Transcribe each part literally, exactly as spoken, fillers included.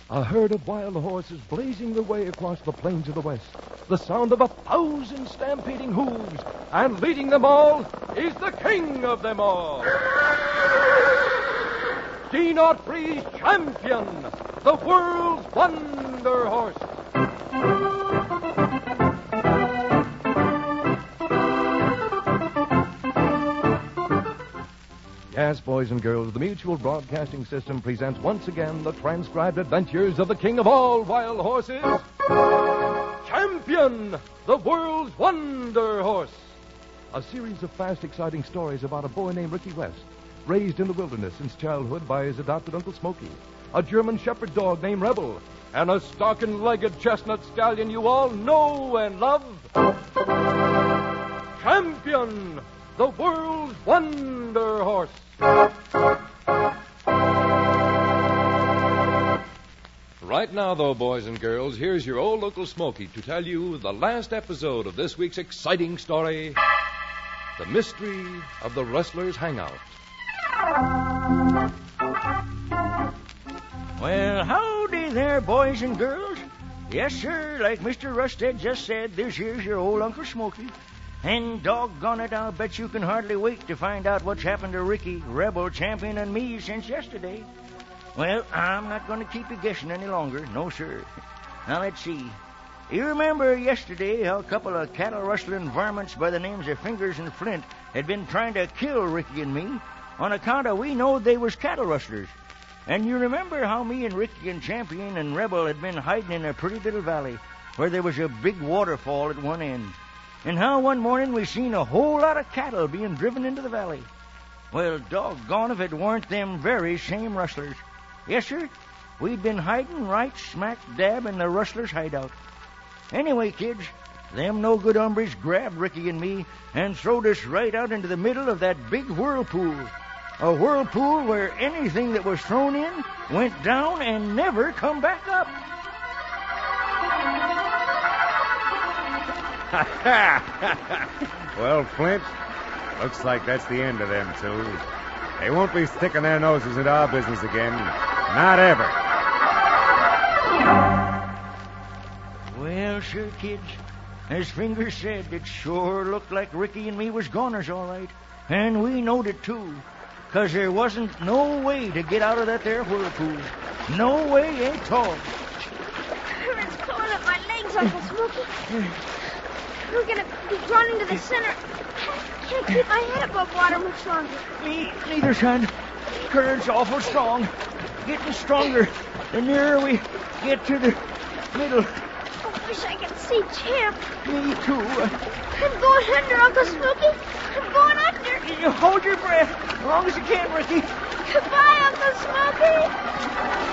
A herd of wild horses blazing their way across the plains of the west. The sound of a thousand stampeding hooves. And leading them all is the king of them all. Gene Autry's champion, the world's wonder horse. Yes, boys and girls, the Mutual Broadcasting System presents once again the transcribed adventures of the king of all wild horses, Champion, the world's wonder horse. A series of fast, exciting stories about a boy named Ricky West, raised in the wilderness since childhood by his adopted Uncle Smokey, a German shepherd dog named Rebel, and a stocking-legged chestnut stallion you all know and love, Champion, the world's wonder horse. Right now, though, boys and girls, here's your old Uncle Smokey to tell you the last episode of this week's exciting story, The Mystery of the Rustler's Hangout. Well, howdy there, boys and girls. Yes, sir, like Mister Rusted just said, this here's your old Uncle Smokey. And doggone it, I'll bet you can hardly wait to find out what's happened to Ricky, Rebel, Champion, and me since yesterday. Well, I'm not going to keep you guessing any longer. No, sir. Now, let's see. You remember yesterday how a couple of cattle-rustling varmints by the names of Fingers and Flint had been trying to kill Ricky and me on account of we knowed they was cattle rustlers. And you remember how me and Ricky and Champion and Rebel had been hiding in a pretty little valley where there was a big waterfall at one end. And how one morning we seen a whole lot of cattle being driven into the valley. Well, doggone if it weren't them very same rustlers. Yes, sir, we'd been hiding right smack dab in the rustlers' hideout. Anyway, kids, them no-good hombres grabbed Ricky and me and throwed us right out into the middle of that big whirlpool. A whirlpool where anything that was thrown in went down and never come back up. Well, Flint, looks like that's the end of them two. They won't be sticking their noses into our business again. Not ever. Well, sure, kids, as Fingers said, it sure looked like Ricky and me was goners, all right. And we knowed it, too, because there wasn't no way to get out of that there whirlpool. No way at all. Current's pulling up my legs, Uncle Smokey. We're going to be drawn into the center. I can't keep my head above water much longer. Me neither, son. Current's awful strong. Getting stronger the nearer we get to the middle. I wish I could see Champ. Me too. I'm going under, Uncle Smokey. I'm going under. You hold your breath as long as you can, Ricky. Goodbye, Uncle Smokey.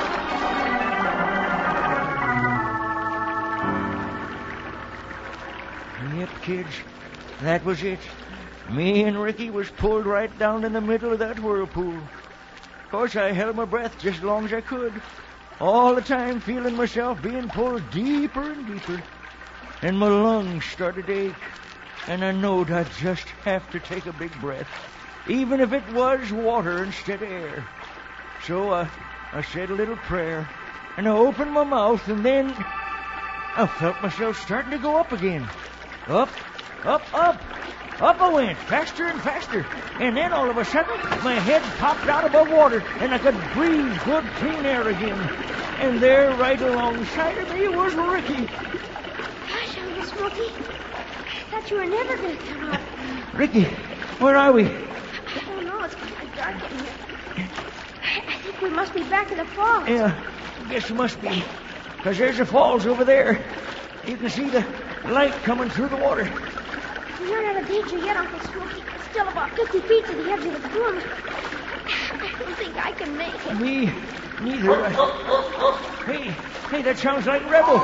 Yep, kids, that was it. Me and Ricky was pulled right down in the middle of that whirlpool. Of course, I held my breath just as long as I could, all the time feeling myself being pulled deeper and deeper. And my lungs started to ache, and I knowed I'd just have to take a big breath, even if it was water instead of air. So uh, I said a little prayer, and I opened my mouth, and then I felt myself starting to go up again. Up, up, up. Up I went, faster and faster. And then all of a sudden, my head popped out above water, and I could breathe good, clean air again. And there, right alongside of me, was Ricky. Gosh, Uncle Smokey, I thought you were never going to come out. Ricky, where are we? I don't know. It's kind of dark in here. I, I think we must be back in the falls. Yeah, I guess we must be. Because there's the falls over there. You can see the light coming through the water. We're not out of danger yet, Uncle Smokey. It's still about fifty feet to the edge of the plunge. I don't think I can make it. Me neither. I... Hey, hey, that sounds like Rebel.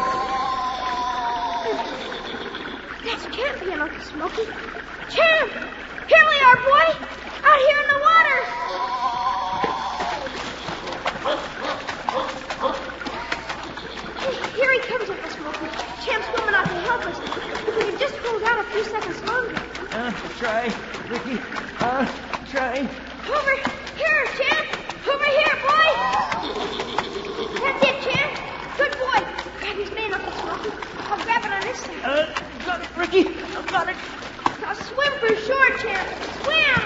That's Champion, Uncle Smokey. Champ! Here we are, boy! Out here in the water! Hey, here he comes, Uncle Smokey. Champ's swimming out to help us. If we could just hold out a few seconds longer. Uh, try, Ricky. Uh, try. Over here, Champ! Over here, boy! That's it, Champ. Good boy. Grab his man, Uncle Smoky. I'll grab it on this side. Uh, got it, Ricky. I got it. Now swim for shore, Champ. Swim.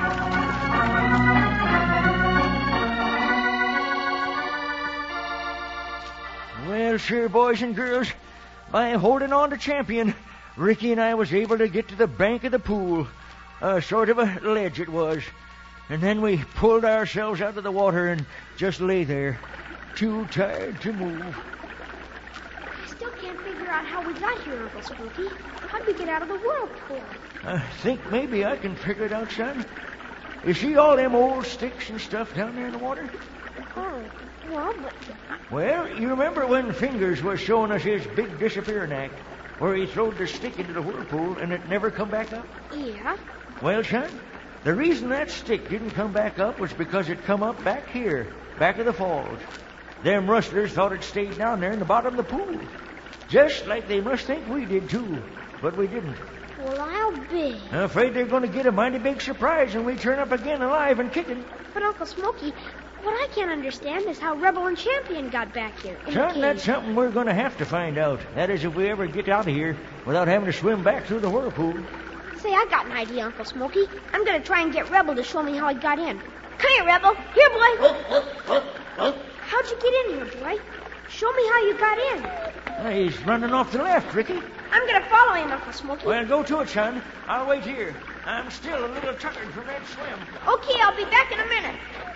Well, sure, boys and girls, by holding on to Champion, Ricky and I was able to get to the bank of the pool. A sort of a ledge it was. And then we pulled ourselves out of the water and just lay there, too tired to move. I still can't figure out how we got here, Uncle Smoky. How'd we get out of the whirlpool? I think maybe I can figure it out, son. You see all them old sticks and stuff down there in the water? Oh, well, but... Well, you remember when Fingers was showing us his big disappearing act, where he throwed the stick into the whirlpool and it never come back up? Yeah? Well, son, the reason that stick didn't come back up was because it come up back here, back of the falls. Them rustlers thought it stayed down there in the bottom of the pool. Just like they must think we did, too. But we didn't. Well, I'll be. I'm afraid they're going to get a mighty big surprise when we turn up again alive and kicking. But, Uncle Smoky, what I can't understand is how Rebel and Champion got back here. In the Son, cave. that's something we're going to have to find out. That is, if we ever get out of here without having to swim back through the whirlpool. Say, I got an idea, Uncle Smoky. I'm going to try and get Rebel to show me how he got in. Come here, Rebel. Here, boy. How'd you get in here, boy? Show me how you got in. Uh, he's running off to the left, Ricky. I'm going to follow him, Uncle Smoky. Well, go to it, son. I'll wait here. I'm still a little tired from that swim. Okay, I'll be back in a minute.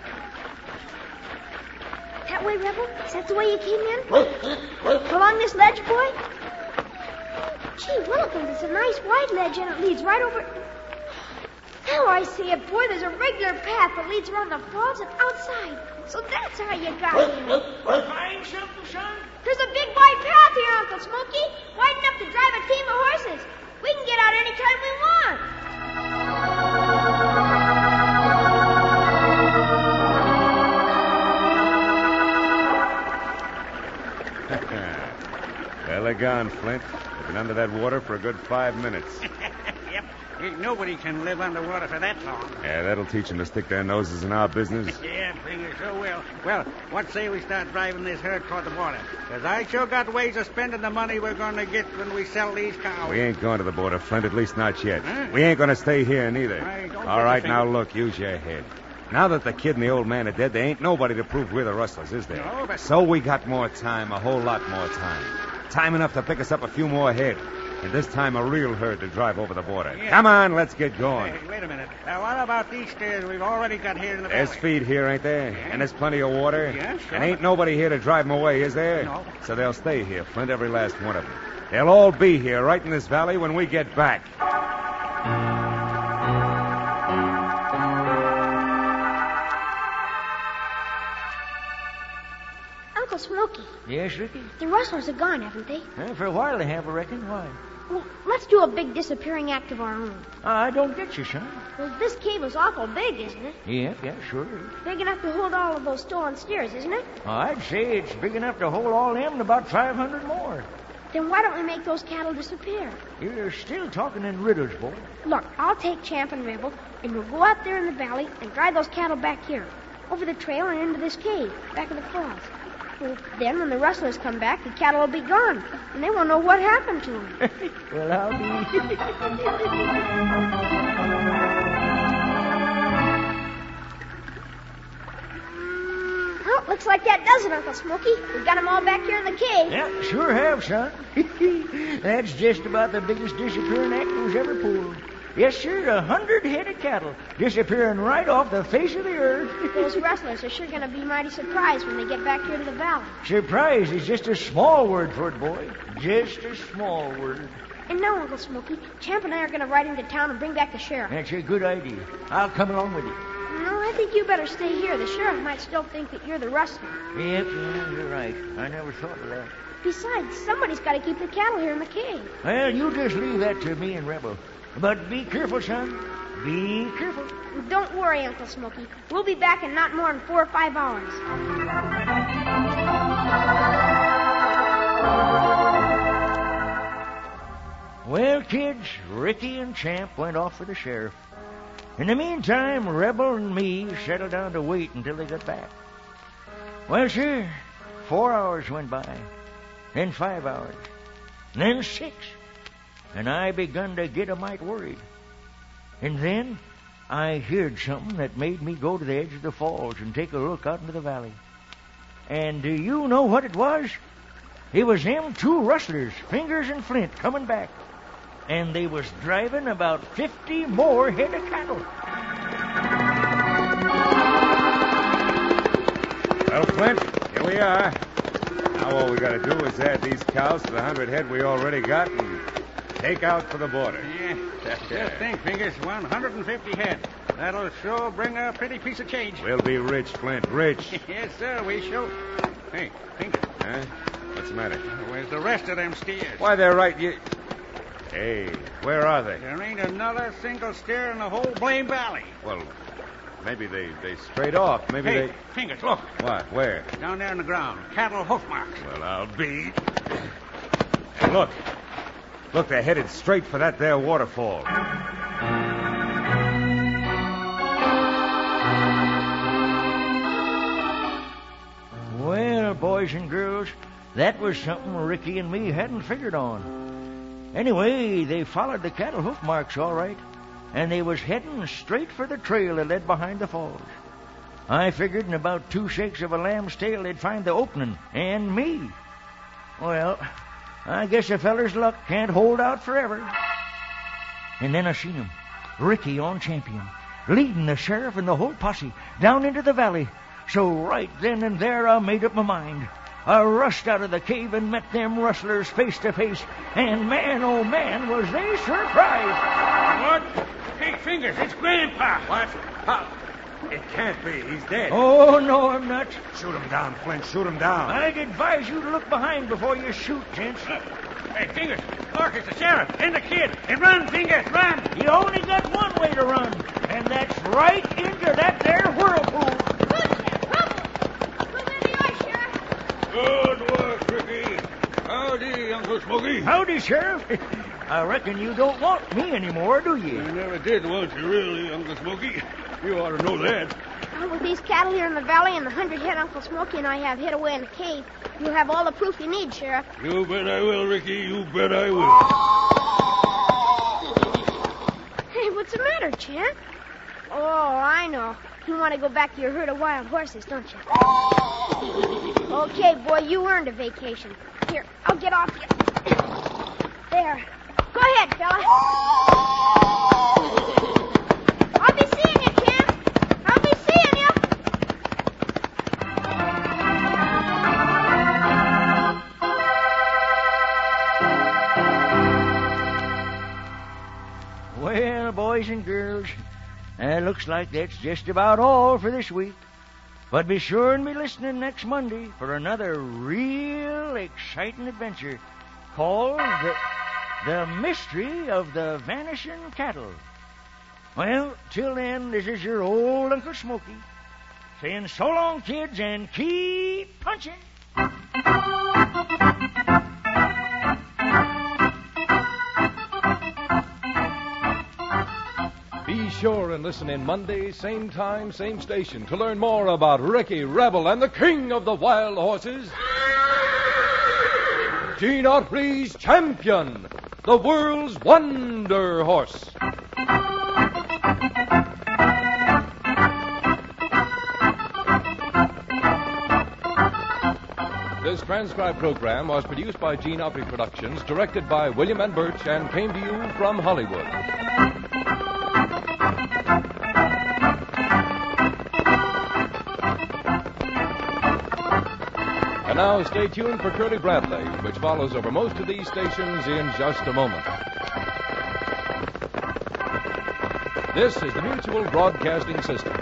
That way, Rebel? Is that the way you came in? Along this ledge, boy? Gee, Willikins, it's a nice wide ledge, and it leads right over... Now I see it, boy. There's a regular path that leads around the falls and outside. So that's how you got here. Find something, son? There's a big wide path here, Uncle Smoky. Wide enough to drive a team of horses. We can get out anytime we want. Well, they're gone, Flint. They've been under that water for a good five minutes. Yep. Ain't nobody can live underwater for that long. Yeah, that'll teach them to stick their noses in our business. Yeah, figure so will. Well, what say we start driving this herd toward the border? Because I sure got ways of spending the money we're going to get when we sell these cows. We ain't going to the border, Flint, at least not yet. Huh? We ain't going to stay here neither. I don't All get right, the now thing. look, use your head. Now that the kid and the old man are dead, there ain't nobody to prove we're the rustlers, is there? No, but- So we got more time, a whole lot more time. Time enough to pick us up a few more head. And this time a real herd to drive over the border. Yeah. Come on, let's get going. Hey, wait a minute. Now, what about these stairs we've already got here in the There's valley? feed here, ain't there? Yeah. And there's plenty of water. Yeah, sure. And ain't nobody here to drive them away, is there? No. So they'll stay here, Flint, every last one of them. They'll all be here, right in this valley, when we get back. Uncle Smoky, Yes, Ricky? the rustlers are gone, haven't they? Uh, for a while they have, I reckon. Why? Well, let's do a big disappearing act of our own. Uh, I don't get you, son. Well, this cave is awful big, isn't it? Yeah, yeah, sure is. Big enough to hold all of those stolen steers, isn't it? I'd say it's big enough to hold all them and about five hundred more. Then why don't we make those cattle disappear? You're still talking in riddles, boy. Look, I'll take Champ and Rebel, and we'll go out there in the valley and drive those cattle back here, over the trail and into this cave, back of the falls. Well, then when the rustlers come back, the cattle will be gone, and they won't know what happened to them. Well, I'll be... Well, looks like that does it, Uncle Smoky. We got them all back here in the cave. Yeah, sure have, son. That's just about the biggest disappearing act was ever pulled. Yes, sir, a hundred head of cattle disappearing right off the face of the earth. Those rustlers are sure going to be mighty surprised when they get back here to the valley. Surprise is just a small word for it, boy. Just a small word. And now, Uncle Smoky, Champ and I are going to ride into town and bring back the sheriff. That's a good idea. I'll come along with you. No, I think you better stay here. The sheriff might still think that you're the rustler. Yep, yeah, you're right. I never thought of that. Besides, somebody's got to keep the cattle here in the cave. Well, you just leave that to me and Rebel. But be careful, son. Be careful. Don't worry, Uncle Smoky. We'll be back in not more than four or five hours. Well, kids, Ricky and Champ went off for the sheriff. In the meantime, Rebel and me settled down to wait until they got back. Well, sir, Four hours went by, then five hours, then six, and I begun to get a mite worried. And then I heard something that made me go to the edge of the falls and take a look out into the valley. And do you know what it was? It was them two rustlers, Fingers and Flint, coming back. And they was driving about fifty more head of cattle. Well, Flint, here we are. Now all we got to do is add these cows to the hundred head we already got and take out for the border. Yeah, just think, Fingers, one hundred fifty head. That'll sure bring a pretty piece of change. We'll be rich, Flint, rich. Yes, sir, we sure. Hey, Fingers. Huh? What's the matter? Where's the rest of them steers? Why, they're right. You... Hey, where are they? There ain't another single steer in the whole blame valley. Well, maybe they, they strayed off. Maybe hey, they... Fingers, look. What? Where? Down there on the ground. Cattle hoof marks. Well, I'll be... And look. Look, they're headed straight for that there waterfall. Well, boys and girls, that was something Ricky and me hadn't figured on. Anyway, they followed the cattle hoof marks all right, and they was heading straight for the trail that led behind the falls. I figured in about two shakes of a lamb's tail they'd find the opening, and me. Well, I guess a feller's luck can't hold out forever. And then I seen him, Ricky on Champion, leading the sheriff and the whole posse down into the valley. So right then and there I made up my mind. I rushed out of the cave and met them rustlers face to face, and man, oh man, was they surprised. What? Hey, Fingers, it's Grandpa. What? How? It can't be. He's dead. Oh, no, I'm not. Shoot him down, Flint. Shoot him down. I'd advise you to look behind before you shoot, gents. Hey, Fingers, look, it's the sheriff and the kid. And run, Fingers, run. You only got one way to run, and that's right into that there whirlpool. Good work, Ricky. Howdy, Uncle Smoky. Howdy, Sheriff. I reckon you don't want me anymore, do you? I never did want you, really, Uncle Smoky. You ought to know that. Well, with these cattle here in the valley and the hundred head Uncle Smoky and I have hid away in the cave, you'll have all the proof you need, Sheriff. You bet I will, Ricky. You bet I will. Hey, what's the matter, Champ? Oh, I know. You want to go back to your herd of wild horses, don't you? Okay, boy, you earned a vacation. Here, I'll get off you. There. Go ahead, fella. I'll be seeing you, Champ. I'll be seeing you. Well, boys and girls, it looks like that's just about all for this week. But be sure and be listening next Monday for another real exciting adventure called The, the Mystery of the Vanishing Cattle. Well, till then, this is your old Uncle Smoky saying so long, kids, and keep punching. Be sure and listen in Monday, same time, same station, to learn more about Ricky Rebel and the King of the Wild Horses, Gene Autry's Champion, the world's wonder horse. This transcribed program was produced by Gene Autry Productions, directed by William N. Birch, and came to you from Hollywood. And now stay tuned for Curly Bradley, which follows over most of these stations in just a moment. This is the Mutual Broadcasting System.